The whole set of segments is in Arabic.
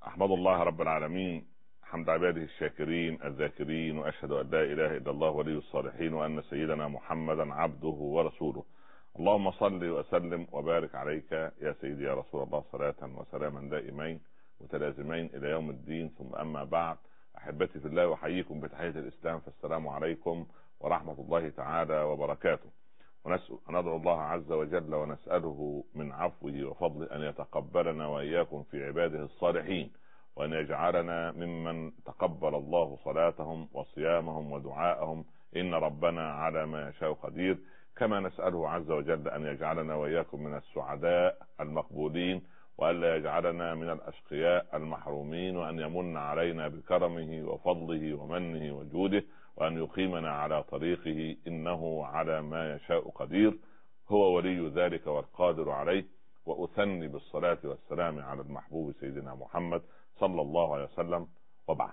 أحمد الله رب العالمين حمد عباده الشاكرين الذاكرين، وأشهد أن لا إله إلا الله ولي الصالحين، وأن سيدنا محمدا عبده ورسوله. اللهم صل وسلم وبارك عليك يا سيدي يا رسول الله، صلاة وسلاما دائمين متلازمين إلى يوم الدين. ثم أما بعد، أحبتي في الله، وحييكم بتحية الإسلام، فالسلام عليكم ورحمة الله تعالى وبركاته. وندعو الله عز وجل ونسأله من عفوه وفضله أن يتقبلنا وإياكم في عباده الصالحين، وأن يجعلنا ممن تقبل الله صلاتهم وصيامهم ودعاءهم، إن ربنا على ما يشاء قدير. كما نسأله عز وجل أن يجعلنا وإياكم من السعداء المقبولين، وألا يجعلنا من الأشقياء المحرومين، وأن يمن علينا بكرمه وفضله ومنه وجوده، وأن يقيمنا على طريقه، إنه على ما يشاء قدير، هو ولي ذلك والقادر عليه. وأثني بالصلاة والسلام على المحبوب سيدنا محمد صلى الله عليه وسلم. وبعد،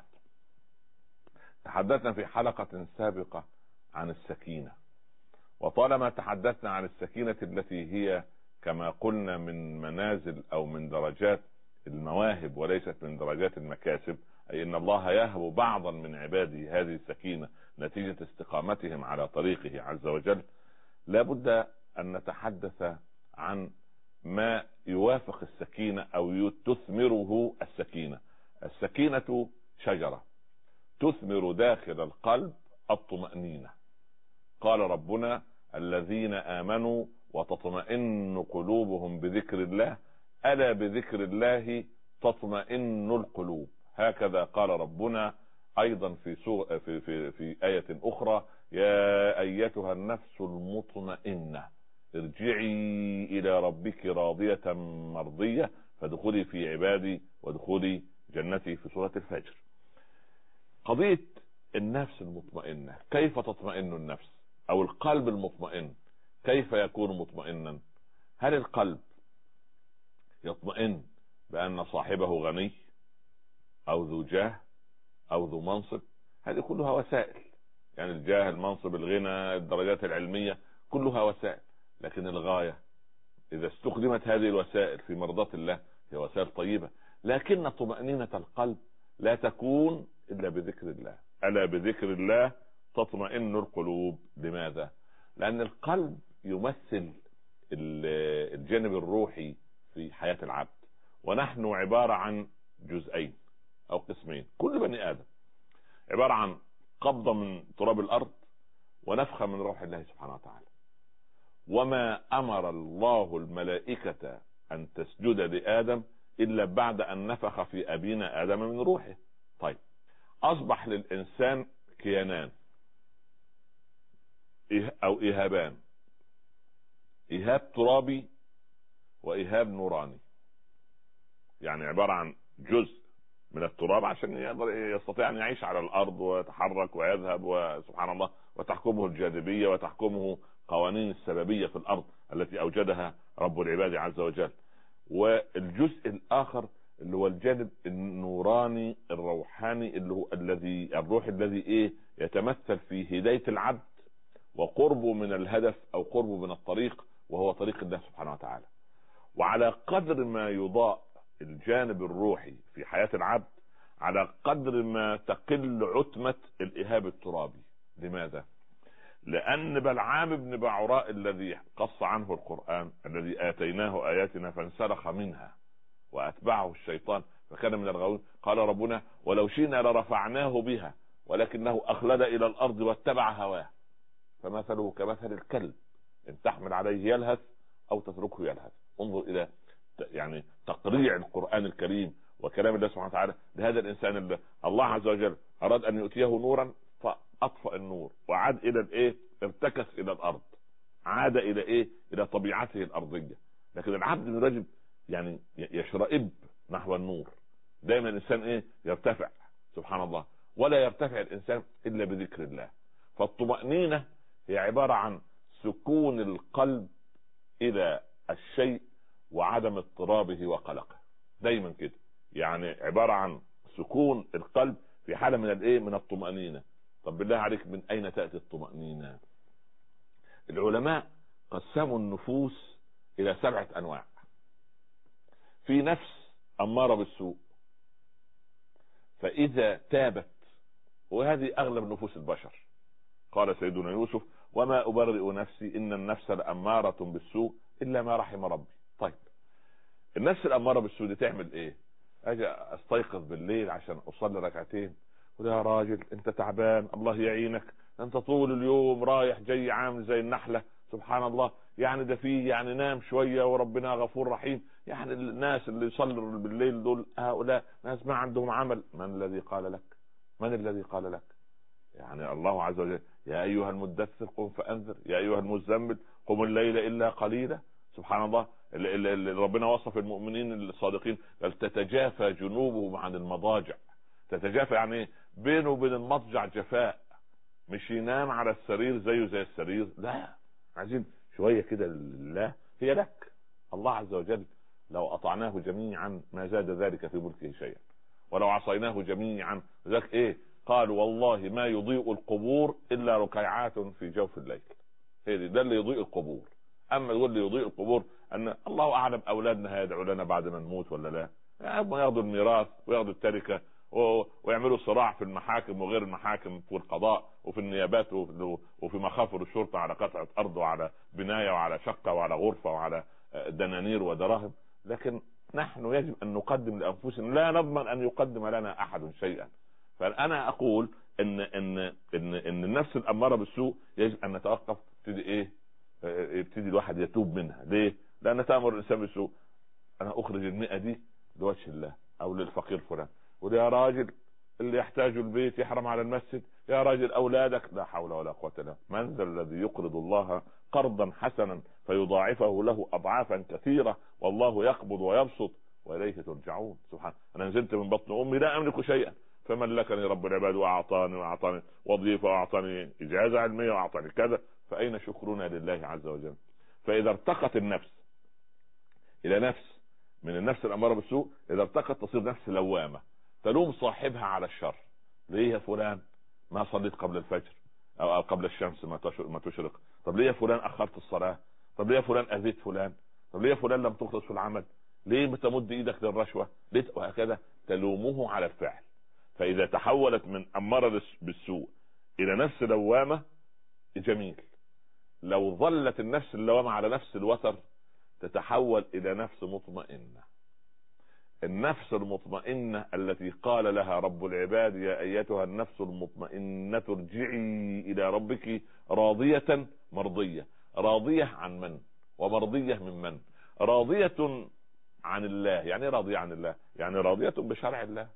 تحدثنا في حلقة سابقة عن السكينة، وطالما تحدثنا عن السكينة التي هي كما قلنا من منازل أو من درجات المواهب وليست من درجات المكاسب، أي أن الله يهب بعضا من عباده هذه السكينة نتيجة استقامتهم على طريقه عز وجل، لابد أن نتحدث عن ما يوافق السكينة أو تثمره السكينة. السكينة شجرة تثمر داخل القلب الطمأنينة. قال ربنا: الذين آمنوا وتطمئن قلوبهم بذكر الله، ألا بذكر الله تطمئن القلوب. هكذا قال ربنا أيضا في آية أخرى: يا أيتها النفس المطمئنة ارجعي إلى ربك راضية مرضية فادخلي في عبادي وادخلي جنتي، في سورة الفجر. قضية النفس المطمئنة، كيف تطمئن النفس؟ أو القلب المطمئن كيف يكون مطمئنا؟ هل القلب يطمئن بأن صاحبه غني أو ذو جاه أو ذو منصب؟ هذه كلها وسائل، يعني الجاه، المنصب، الغنى، الدرجات العلمية، كلها وسائل. لكن الغاية إذا استخدمت هذه الوسائل في مرضاة الله هي وسائل طيبة. لكن طمأنينة القلب لا تكون إلا بذكر الله. ألا بذكر الله تطمئن القلوب. لماذا؟ لأن القلب يمثل الجانب الروحي في حياة العبد، ونحن عبارة عن جزئين أو قسمين. كل بني آدم عبارة عن قبضة من تراب الأرض ونفخة من روح الله سبحانه وتعالى. وما أمر الله الملائكة أن تسجد لآدم إلا بعد أن نفخ في أبينا آدم من روحه. طيب، أصبح للإنسان كيانان أو إيهابان: إيهاب ترابي وإيهاب نوراني. يعني عبارة عن جزء من التراب عشان يستطيع أن يعيش على الأرض ويتحرك ويذهب، وسبحان الله، وتحكمه الجاذبية وتحكمه قوانين السببية في الأرض التي أوجدها رب العباد عز وجل. والجزء الآخر اللي هو الجانب النوراني الروحاني، اللي هو الروح الذي يتمثل في هداية العبد وقربه من الهدف أو قربه من الطريق، وهو طريق الله سبحانه وتعالى. وعلى قدر ما يضاء الجانب الروحي في حياة العبد، على قدر ما تقل عتمة الإيهاب الترابي. لماذا؟ لأن بلعام بن بعوراء الذي قص عنه القرآن، الذي آتيناه آياتنا فانسلخ منها وأتبعه الشيطان فكان من الغاوين، قال ربنا: ولو شئنا لرفعناه بها ولكنه أخلد إلى الأرض واتبع هواه فمثله كمثل الكلب إن تحمل عليه يلهث أو تتركه يلهث. انظر إلى يعني تقريع القرآن الكريم وكلام الله سبحانه وتعالى لهذا الإنسان اللي الله عز وجل أراد أن يؤتيه نورا فأطفأ النور وعاد إلى ارتكس إلى الأرض، عاد إلى إلى طبيعته الأرضية. لكن العبد يجب يعني يشرئب نحو النور. دائما الإنسان يرتفع، سبحان الله، ولا يرتفع الإنسان إلا بذكر الله. فالطمأنينة هي عبارة عن سكون القلب إلى الشيء وعدم اضطرابه وقلقه. دايما كده، يعني عبارة عن سكون القلب في حالة من الطمأنينة. طب بالله عليك، من أين تأتي الطمأنينة؟ العلماء قسموا النفوس إلى 7 أنواع. في نفس أمارة بالسوء، فإذا تابت، وهذه أغلب نفوس البشر، قال سيدنا يوسف: وما أبرئ نفسي إن النفس لأمارة بالسوء إلا ما رحم ربي. طيب النفس الأمارة بالسوء دي تعمل إيه؟ أجي أستيقظ بالليل عشان أصلي ركعتين، وده يا راجل أنت تعبان الله يعينك، أنت طول اليوم رايح جاي عامل زي النحلة، سبحان الله، يعني ده فيه يعني نام شوية وربنا غفور رحيم. يعني الناس اللي يصلوا بالليل دول هؤلاء ناس ما عندهم عمل. من الذي قال لك؟ من الذي قال لك؟ يعني الله عز وجل: يا أيها المدثر قم فأنذر، يا أيها المزمل قم الليل إلا قليلا. سبحان الله، اللي ربنا وصف المؤمنين الصادقين قال: تتجافى جنوبهم عن المضاجع. تتجافى يعني بينه وبين المضجع جفاء، مش ينام على السرير زيه زي السرير، لا، عايزين شوية كده لله. هي لك الله عز وجل لو أطعناه جميعا ما زاد ذلك في ملكه شيئا، ولو عصيناه جميعا ذاك ايه؟ قال: والله ما يضيء القبور الا ركيعات في جوف الليل. هي ده اللي يضيء القبور. اما يقول لي يضيء القبور ان الله اعلم اولادنا هيدعوا لنا بعد ما نموت ولا لا، يعني ياخذوا الميراث وياخذوا التركه ويعملوا صراع في المحاكم وغير المحاكم، في القضاء وفي النيابات وفي مخافر الشرطه على قطعه ارض وعلى بنايه وعلى شقه وعلى غرفه وعلى دنانير ودراهم. لكن نحن يجب ان نقدم لانفسنا، لا نضمن ان يقدم لنا احد شيئا. فانا اقول ان النفس الاماره بالسوء يجب ان نتوقف. يبتدي ايه؟ يبتدي الواحد يتوب منها. ليه؟ لان تامر الانسان بالسوء. انا اخرج 100 دي لوجه الله او للفقير فلان، وده يا راجل اللي يحتاج البيت يحرم على المسجد، يا راجل اولادك، لا حول ولا قوه الا بالله. من ذا الذي يقرض الله قرضا حسنا فيضاعفه له اضعافا كثيره والله يقبض ويبسط واليه ترجعون. سبحان، انا نزلت من بطن امي لا املك شيئا فملكني رب العباد واعطاني وظيفه واعطاني اجازه علميه واعطاني كذا، فاين شكرنا لله عز وجل؟ فاذا ارتقت النفس الى نفس من النفس الاماره بالسوء، اذا ارتقت تصير نفس لوامه تلوم صاحبها على الشر. ليه يا فلان ما صليت قبل الفجر او قبل الشمس ما تشرق؟ طب ليه يا فلان اخرت الصلاه؟ طب ليه يا فلان اذيت فلان؟ طب ليه يا فلان لم تخلص في العمل؟ ليه بتمد ايدك للرشوه؟ ليه؟ وهكذا تلومه على الفعل. فاذا تحولت من اماره بالسوء الى نفس لوامه جميل. لو ظلت النفس اللوامه على نفس الوتر تتحول الى نفس مطمئنه. النفس المطمئنة التي قال لها رب العباد: يا ايتها النفس المطمئنة ارجعي الى ربك راضية مرضية. راضية عن من؟ ومرضية من من؟ راضية عن الله. يعني راضية عن الله يعني راضية بشرع الله.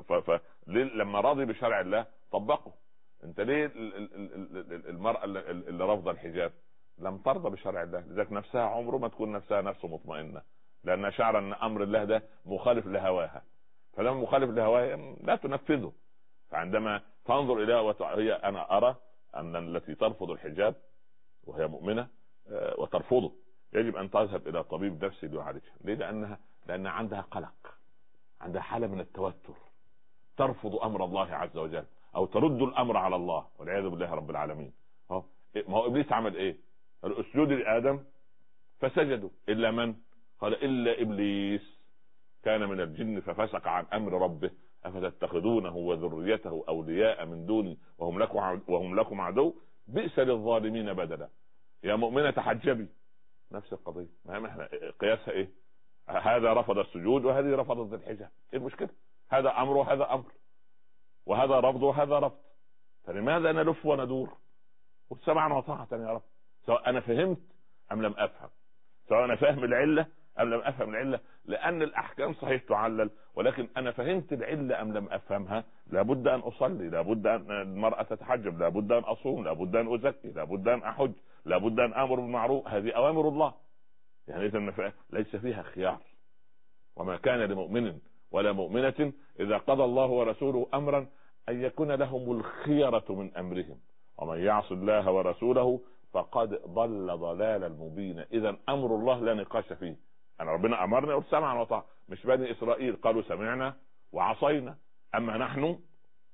لما راضي بشرع الله طبقه. انت ليه المرأة اللي رافضة الحجاب لم ترضى بشرع الله؟ لذلك نفسها عمره ما تكون نفسها نفس مطمئنة، لأن شعر أن أمر الله ده مخالف لهواها، فلما مخالف لهواها لا تنفذه. فعندما تنظر إليها هي أنا أرى أن التي ترفض الحجاب وهي مؤمنة وترفضه يجب أن تذهب إلى طبيب نفسي ليعالجها. ليه؟ لأن عندها قلق، عندها حالة من التوتر، ترفض أمر الله عز وجل أو ترد الأمر على الله والعياذ بالله رب العالمين. ما هو إبليس عمل إيه؟ الأسجود لآدم فسجدوا إلا من؟ قال: إلا إبليس كان من الجن ففسق عن أمر ربه أفتتخذونه وذريته أولياء من دوني وهم لكم عدو بئس للظالمين بدلا. يا مؤمنة تحجبي، نفس القضية. احنا قياسها إيه؟ هذا رفض السجود وهذه رفضت الحجاب. إيه المشكلة؟ هذا أمر وهذا أمر، وهذا رفض وهذا رفض، فلماذا نلف وندور؟ والسمعا وطاعة يا رب، سواء أنا فهمت أم لم أفهم، سواء أنا فاهم العلة أم لم أفهم العلة. لأن الأحكام صحيح تعلل، ولكن أنا فهمت العلة أم لم أفهمها. لابد أن أصلي، لابد أن المرأة تتحجب، لابد أن أصوم، لابد أن أزكي، لابد أن أحج، لابد أن أمر بالمعروف. هذه أوامر الله، يعني إذا ليس فيها خيار. وما كان لمؤمن ولا مؤمنة إذا قضى الله ورسوله أمرا أن يكون لهم الخيرة من أمرهم ومن يعص الله ورسوله فقد ضل ضلالا مبينا. إذا أمر الله لا نقاش فيه. أنا ربنا أمرنا وسمعنا وطاعة، مش بني إسرائيل قالوا سمعنا وعصينا. أما نحن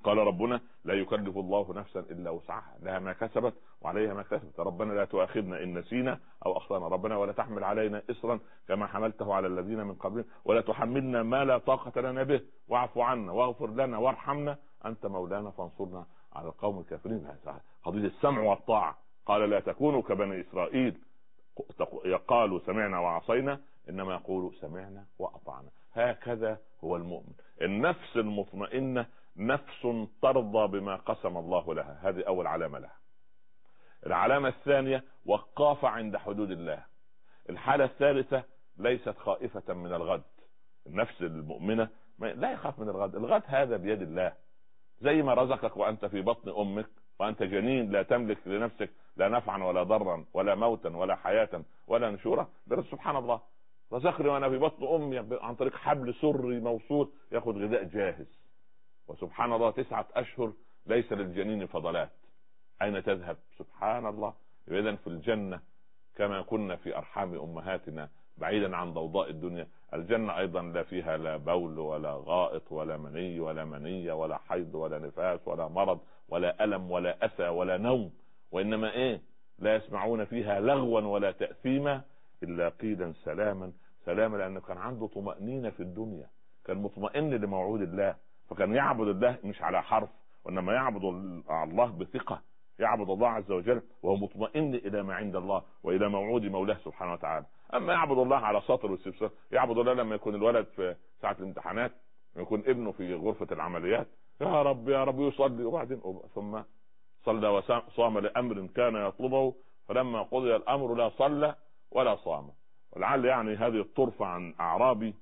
قال ربنا لا يكلف الله نفسا الا وسعها، لها ما كسبت وعليها ما كسبت. ربنا لا تؤاخذنا ان نسينا او اخطانا، ربنا ولا تحمل علينا اصرا كما حملته على الذين من قبلنا، ولا تحملنا ما لا طاقه لنا به، واعف عنا واغفر لنا وارحمنا انت مولانا فانصرنا على القوم الكافرين. قضيه السمع والطاعه. قال لا تكونوا كبني اسرائيل قالوا سمعنا وعصينا، انما يقولوا سمعنا واطعنا. هكذا هو المؤمن. النفس المطمئنه نفس ترضى بما قسم الله لها، هذه اول علامه لها. العلامه الثانيه وقافه عند حدود الله. الحاله الثالثه ليست خائفه من الغد. النفس المؤمنه لا يخاف من الغد، الغد هذا بيد الله. زي ما رزقك وانت في بطن امك وانت جنين لا تملك لنفسك لا نفعا ولا ضرا ولا موتا ولا حياه ولا نشورا، بس سبحان الله رزقني وانا في بطن امي عن طريق حبل سري موصول ياخذ غذاء جاهز. وسبحان الله 9 أشهر ليس للجنين فضلات، اين تذهب؟ سبحان الله. اذا في الجنه كما كنا في ارحام امهاتنا بعيدا عن ضوضاء الدنيا، الجنه ايضا لا فيها لا بول ولا غائط ولا مني ولا منيه ولا حيض ولا نفاس ولا مرض ولا الم ولا اسى ولا نوم، وانما لا يسمعون فيها لغوا ولا تاثيما الا قيلا سلاما سلاما، لانه كان عنده طمأنينة في الدنيا، كان مطمئن لموعود الله، فكان يعبد الله مش على حرف، وانما يعبد الله بثقة، يعبد الله عز وجل وهو مطمئن الى ما عند الله والى موعود مولاه سبحانه وتعالى. اما يعبد الله على سطر واستفسار، يعبد الله لما يكون الولد في ساعة الامتحانات، يكون ابنه في غرفة العمليات، يا رب يا رب يصلي، وبعدين ثم صلى وصام لامر كان يطلبه، فلما قضي الامر لا صلى ولا صام. ولعل يعني هذه الطرفة عن اعرابي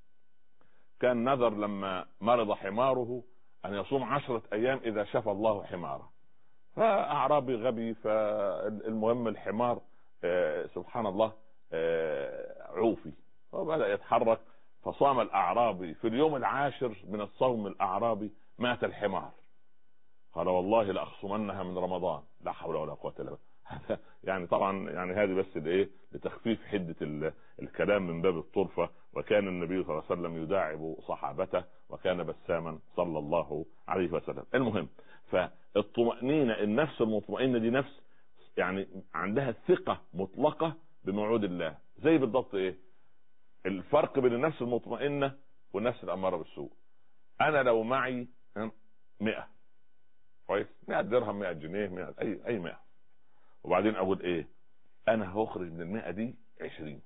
كان نذر لما مرض حماره ان يصوم 10 ايام اذا شفى الله حماره، فاعرابي غبي، فالمهم الحمار سبحان الله عوفي وبدأ يتحرك، فصام الاعرابي في اليوم 10 من الصوم الاعرابي مات الحمار، قال والله لاخصمنها من رمضان، لا حول ولا قوه الا بالله. يعني طبعا يعني هذه بس لتخفيف حده الكلام من باب الطرفه. وكان النبي صلى الله عليه وسلم يداعب صحابته وكان بساما صلى الله عليه وسلم. المهم فالطمأنينة، النفس المطمئنة دي نفس يعني عندها ثقة مطلقة بموعود الله. زي بالضبط الفرق بين النفس المطمئنة والنفس الأمارة بالسوء. انا لو معي 100 كويس، 100 درهم 100 جنيه 100 اي 100، وبعدين اقول انا هخرج من 100 دي 20.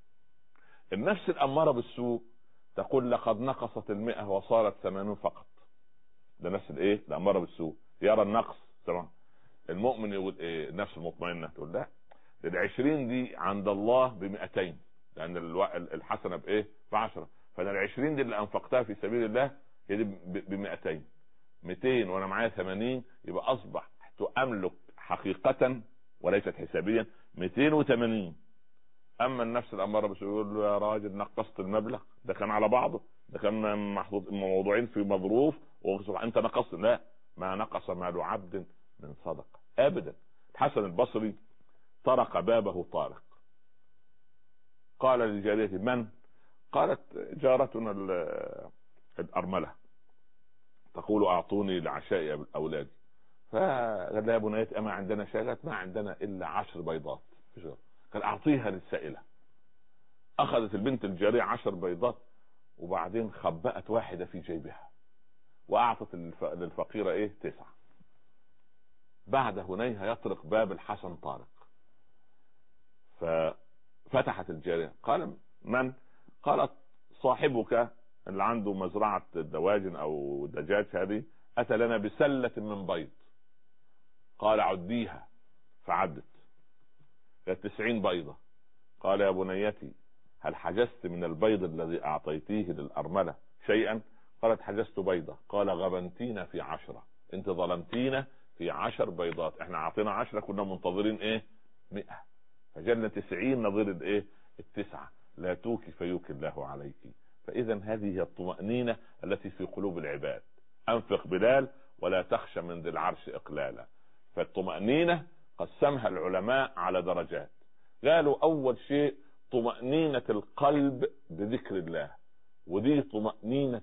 النفس الأمارة بالسوء تقول لقد نقصت 100 وصارت 80 فقط. ده نفس الأمارة بالسوء يرى النقص. تمام. المؤمن يقول النفس المطمئنة تقول لا، 20 دي عند الله ب200، لأن الحسنة ب10، فانا 20 دي اللي انفقتها في سبيل الله هي دي ب200، 200 وانا معايا 80، يبقى اصبح املك حقيقة وليست حسابيا 280. اما النفس الاماره بس يقول له يا راجل نقصت المبلغ، ده كان على بعضه، ده كان محطوط موضوعين في مظروف انت نقصت. لا، ما نقص مال عبد من صدقه ابدا. الحسن البصري طرق بابه طارق، قال لجاريته من؟ قالت جارتنا الارمله تقول اعطوني لعشاء اولادي. فقال لها يا بنيتي اما عندنا شيء؟ ما عندنا الا 10 بيضات. قال اعطيها للسائله. اخذت البنت الجاريه 10 بيضات، وبعدين خبأت واحده في جيبها واعطت للفقيره 9. بعد هنيها يطرق باب الحسن طارق، ففتحت الجاريه. قال من؟ قالت صاحبك اللي عنده مزرعه دواجن او دجاج هذه اتى لنا بسله من بيض. قال عديها، فعدت 90 بيضة. قال يا بنيتي هل حجزت من البيض الذي اعطيتيه للارملة شيئا؟ قالت حجزت بيضة. قال غبنتينا في 10، انت ظلمتينا في 10 بيضات، احنا اعطينا 10 كنا منتظرين 100، فجلنا 90 نظير 9. لا توكي فيوكي الله عليك. فاذا هذه هي الطمأنينة التي في قلوب العباد. انفق بلال ولا تخشى من ذي العرش اقلالا. فالطمأنينة قسمها العلماء على درجات. قالوا اول شيء طمأنينة القلب بذكر الله، ودي طمأنينة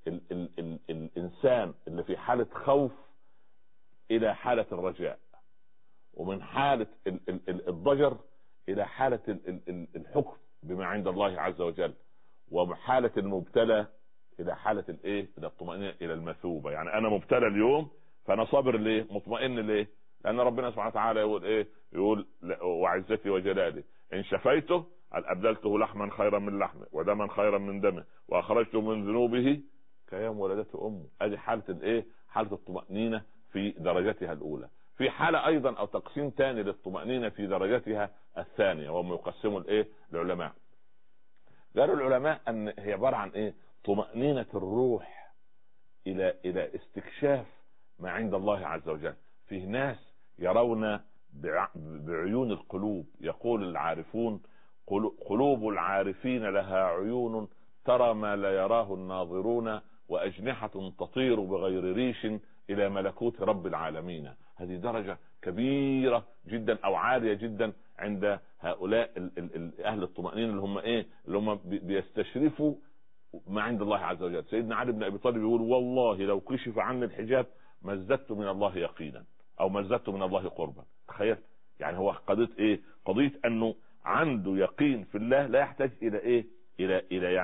الانسان اللي في حالة خوف الى حالة الرجاء، ومن حالة الضجر الى حالة الحكم بما عند الله عز وجل، ومن حالة المبتلى الى حالة الايه، الى الطمأنينة، الى المثوبة. يعني انا مبتلى اليوم فانا صابر ليه؟ مطمئن ليه؟ لان ربنا سبحانه وتعالى يقول ايه؟ يقول وعزتي وجلالي ان شفيته ابدلته لحما خيرا من لحمه ودما خيرا من دمه واخرجته من ذنوبه كيوم ولدته امه. ادي حالة الايه؟ حالة الطمأنينة في درجتها الاولى. في حالة ايضا او تقسيم ثاني للطمأنينة في درجتها الثانية، وهم يقسموا الايه؟ العلماء قالوا العلماء ان هي عبارة عن ايه؟ طمأنينة الروح الى استكشاف ما عند الله عز وجل. فيه ناس يرون بعيون القلوب، يقول العارفون قلوب العارفين لها عيون ترى ما لا يراه الناظرون واجنحة تطير بغير ريش الى ملكوت رب العالمين. هذه درجة كبيرة جدا او عالية جدا عند هؤلاء اهل الطمأنينة اللي هم ايه؟ اللي هم بيستشرفوا ما عند الله عز وجل. سيدنا علي بن ابي طالب يقول والله لو كشف عني الحجاب ما ازددت من الله يقينا او ما ازددت من الله قربا. تخيل يعني هو قضية ايه؟ قضية انه عنده يقين في الله لا يحتاج الى ايه؟ الى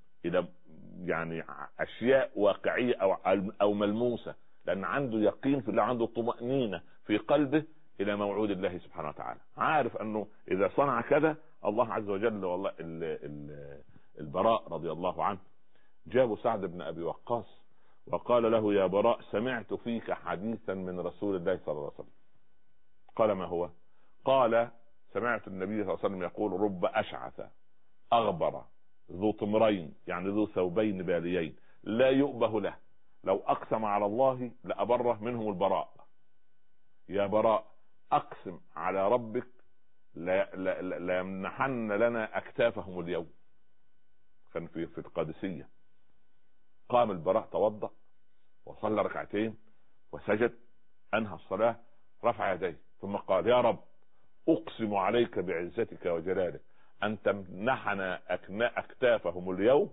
يعني اشياء واقعية او ملموسة، لان عنده يقين في الله، عنده طمأنينة في قلبه الى موعود الله سبحانه وتعالى. عارف انه اذا صنع كذا الله عز وجل. والله البراء رضي الله عنه جابوا سعد بن ابي وقاص وقال له يا براء سمعت فيك حديثا من رسول الله صلى الله عليه وسلم. قال ما هو؟ قال سمعت النبي صلى الله عليه وسلم يقول رب اشعث اغبر ذو طمرين، يعني ذو ثوبين باليين لا يؤبه له لو اقسم على الله لابره منهم البراء. يا براء اقسم على ربك لا يمنحن لنا اكتافهم اليوم. كان في القادسية. قام البراء توضأ وصلى ركعتين وسجد، انهى الصلاة، رفع يديه ثم قال يا رب اقسم عليك بعزتك وجلالك ان تمنحنا اكتافهم اليوم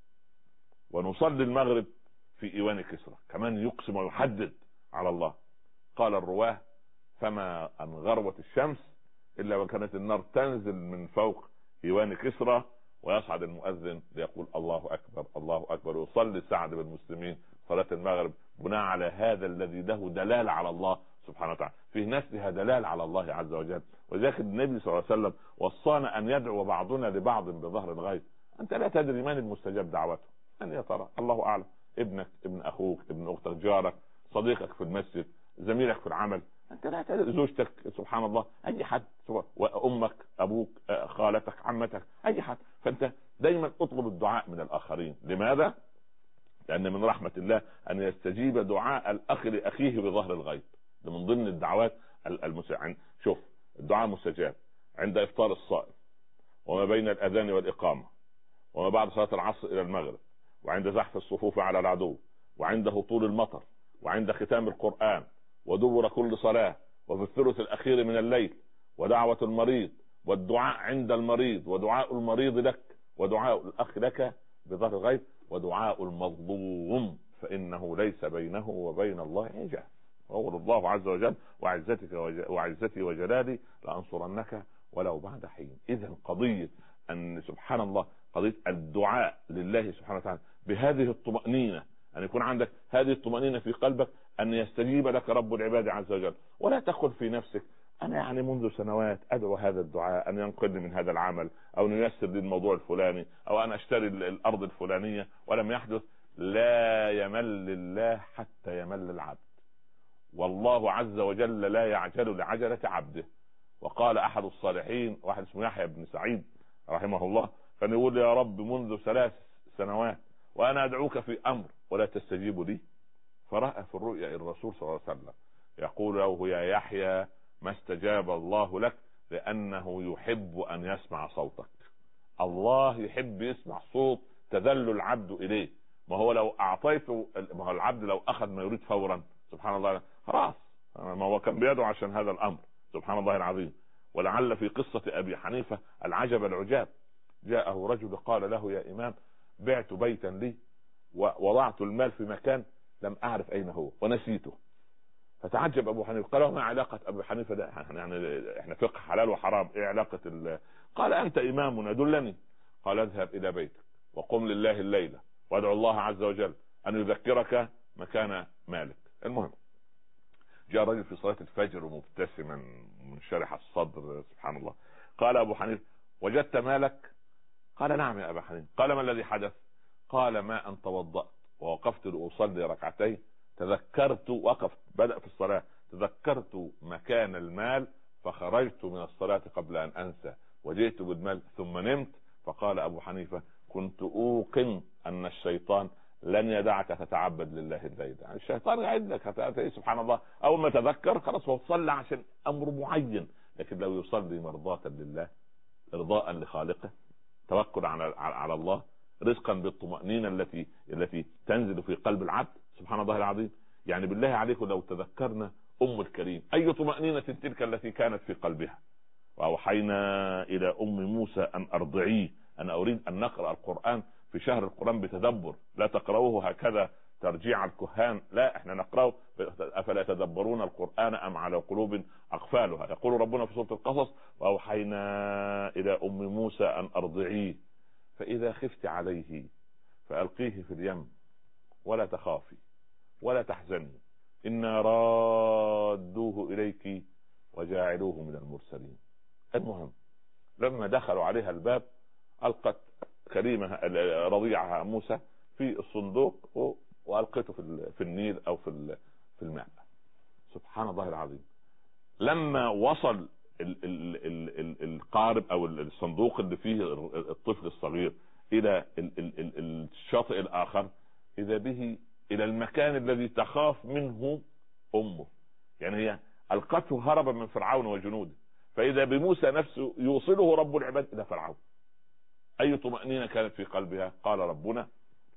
ونصلي المغرب في ايوان كسرى. كمان يقسم ويحدد على الله. قال الرواه فما ان غربت الشمس الا وكانت النار تنزل من فوق ايوان كسرى ويصعد المؤذن ليقول الله اكبر الله اكبر، ويصلي سعد بالمسلمين صلاة المغرب بناء على هذا الذي له دلالة على الله سبحانه وتعالى. في ناس لها دلالة على الله عز وجل. وذلك النبي صلى الله عليه وسلم وصانا ان يدعو بعضنا لبعض بظهر الغيب. انت لا تدري من المستجاب دعوته، ان يا ترى الله اعلم. ابنك، ابن اخوك، ابن اختك، جارك، صديقك في المسجد، زميلك في العمل، انت لا تدري. زوجتك سبحان الله، اي حد، وامك، ابوك، خالتك، عمتك، اي حد. فانت دايما اطلب الدعاء من الاخرين. لماذا؟ لان من رحمة الله ان يستجيب دعاء الاخ لاخيه بظهر الغيب. ده من ضمن الدعوات شوف الدعاء مستجاب عند افطار الصائم، وما بين الاذان والاقامة، وما بعد صلاة العصر الى المغرب، وعند زحف الصفوف على العدو، وعند هطول المطر، وعند ختام القرآن، ودبر كل صلاة، وفي الثلث الاخير من الليل، ودعوة المريض، والدعاء عند المريض، ودعاء المريض لك، ودعاء الاخ لك بظهر الغيب، ودعاء المظلوم فانه ليس بينه وبين الله حجاب. وقال الله عز وجل وعزتي وجلالي لانصرنك ولو بعد حين. اذا قضية ان سبحان الله قضية الدعاء لله سبحانه وتعالى بهذه الطمأنينة، ان يكون عندك هذه الطمأنينة في قلبك ان يستجيب لك رب العباد عز وجل. ولا تقل في نفسك انا يعني منذ سنوات ادعو هذا الدعاء ان ينقذني من هذا العمل، او ان ييسر لي الموضوع الفلاني، او ان اشتري الارض الفلانية ولم يحدث. لا يمل الله حتى يمل العبد، والله عز وجل لا يعجل لعجلة عبده. وقال احد الصالحين، واحد اسمه يحيى بن سعيد رحمه الله، كان يقول يا رب منذ 3 سنوات وانا ادعوك في امر ولا تستجيب لي. فرأى في الرؤيا الرسول صلى الله عليه وسلم يقول له يا يحيى ما استجاب الله لك لانه يحب ان يسمع صوتك. الله يحب يسمع صوت تذل العبد اليه. ما هو لو اعطيته، ما هو العبد لو اخذ ما يريد فورا سبحان الله خلاص، ما هو كان بيدعو عشان هذا الامر سبحان الله العظيم. ولعل في قصة ابي حنيفة العجب العجاب، جاءه رجل قال له يا امام بعت بيتا لي ووضعت المال في مكان لم اعرف اين هو ونسيته. فتعجب ابو حنيفه، قال وما علاقه ابو حنيفه ده؟ يعني احنا فقه حلال وحرام، ايه علاقه قال انت امامنا دلني. قال اذهب الى بيتك وقم لله الليله وادعو الله عز وجل ان يذكرك مكان مالك. المهم جاء رجل في صلاه الفجر مبتسما منشرح الصدر، سبحان الله. قال ابو حنيفه وجدت مالك؟ قال نعم يا ابا حنيفه. قال ما الذي حدث؟ قال ما ان توضأت ووقفت لاصلي ركعتين تذكرت، وقفت بدأ في الصلاة، تذكرت مكان المال فخرجت من الصلاة قبل ان انسى وجئت بالمال ثم نمت. فقال ابو حنيفة كنت اوقن ان الشيطان لن يدعك تتعبد لله الليل. يعني الشيطان يعد لك، سبحان الله، اول ما تذكر خلاص هو صلى عشان امر معين. لكن لو يصلي مرضاة لله، ارضاء لخالقه، توكل على الله، رزقا بالطمأنينة التي تنزل في قلب العبد، سبحان الله العظيم. يعني بالله عليكم لو تذكرنا ام الكريم اي طمأنينة تلك التي كانت في قلبها. واوحينا الى ام موسى ان ارضعيه. انا اريد ان نقرأ القرآن في شهر القرآن بتدبر، لا تقرأوه هكذا ترجيع الكهان، لا احنا نقرأه افلا يتدبرون القرآن ام على قلوب اقفالها. يقول ربنا في سورة القصص واوحينا الى ام موسى ان ارضعيه فاذا خفت عليه فالقيه في اليم ولا تخافي ولا تحزني انا رادوه اليك وجاعلوه من المرسلين. المهم لما دخلوا عليها الباب القت كريمة رضيعها موسى في الصندوق والقته في النيل او في الماء. سبحان الله العظيم. لما وصل القارب او الصندوق اللي فيه الطفل الصغير الى الشاطئ الاخر، اذا به الى المكان الذي تخاف منه امه. يعني هي القته هربا من فرعون وجنوده، فاذا بموسى نفسه يوصله رب العباد الى فرعون. اي طمأنينة كانت في قلبها؟ قال ربنا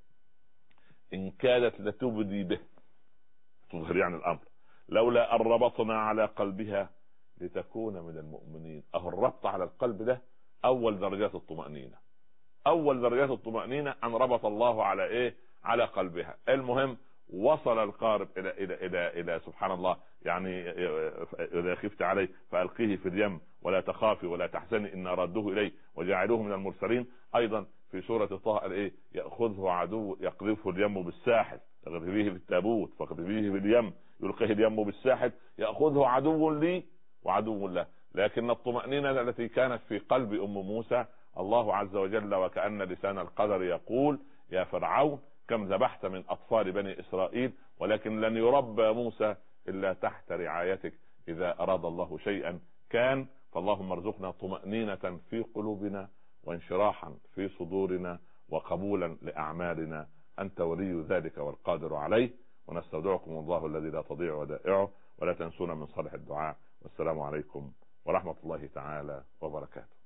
ان كادت لتبدي به، تظهر يعني الامر، لولا ان ربطنا على قلبها لتكون من المؤمنين. الربط على القلب ده اول درجات الطمأنينة. اول درجات الطمأنينة ان ربط الله على ايه؟ على قلبها. المهم وصل القارب الى سبحان الله، يعني اذا خفت عليه فالقيه في اليم ولا تخافي ولا تحزني ان رادوه اليه وجعلوه من المرسلين. ايضا في سورة طه الايه؟ ياخذه عدو يقذفه اليم بالساحل، يقذفه في التابوت فقذفه في اليم، يلقيه اليم بالساحل، ياخذه عدو لي وعدو له. لكن الطمأنينة التي كانت في قلب ام موسى، الله عز وجل وكأن لسان القدر يقول يا فرعون كم ذبحت من اطفال بني اسرائيل ولكن لن يربى موسى الا تحت رعايتك، اذا اراد الله شيئا كان. فاللهم ارزقنا طمأنينة في قلوبنا وانشراحا في صدورنا وقبولا لاعمالنا، انت ولي ذلك والقادر عليه. ونستودعكم الله الذي لا تضيع ودائعه، ولا تنسونا من صالح الدعاء. والسلام عليكم ورحمة الله تعالى وبركاته.